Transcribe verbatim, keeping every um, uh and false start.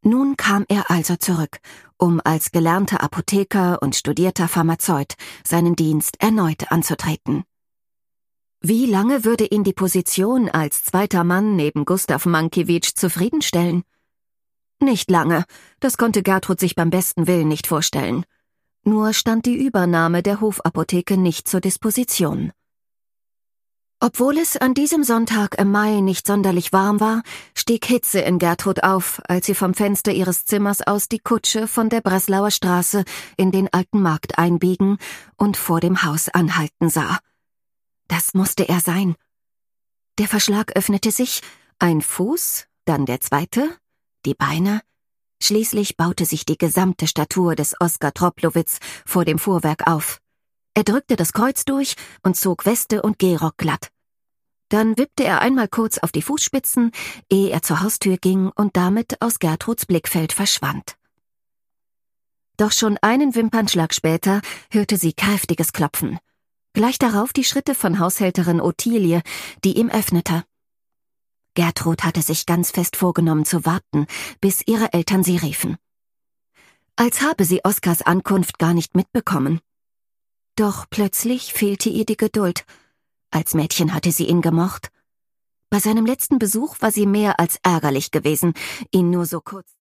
Nun kam er also zurück, um als gelernter Apotheker und studierter Pharmazeut seinen Dienst erneut anzutreten. Wie lange würde ihn die Position als zweiter Mann neben Gustav Mankiewicz zufriedenstellen? Nicht lange, das konnte Gertrud sich beim besten Willen nicht vorstellen. Nur stand die Übernahme der Hofapotheke nicht zur Disposition. Obwohl es an diesem Sonntag im Mai nicht sonderlich warm war, stieg Hitze in Gertrud auf, als sie vom Fenster ihres Zimmers aus die Kutsche von der Breslauer Straße in den alten Markt einbiegen und vor dem Haus anhalten sah. Das musste er sein. Der Verschlag öffnete sich, ein Fuß, dann der zweite, die Beine. Schließlich baute sich die gesamte Statur des Oskar Troplowitz vor dem Fuhrwerk auf. Er drückte das Kreuz durch und zog Weste und Gehrock glatt. Dann wippte er einmal kurz auf die Fußspitzen, ehe er zur Haustür ging und damit aus Gertruds Blickfeld verschwand. Doch schon einen Wimpernschlag später hörte sie kräftiges Klopfen. Gleich darauf die Schritte von Haushälterin Ottilie, die ihm öffnete. Gertrud hatte sich ganz fest vorgenommen zu warten, bis ihre Eltern sie riefen. Als habe sie Oskars Ankunft gar nicht mitbekommen. Doch plötzlich fehlte ihr die Geduld. Als Mädchen hatte sie ihn gemocht. Bei seinem letzten Besuch war sie mehr als ärgerlich gewesen, ihn nur so kurz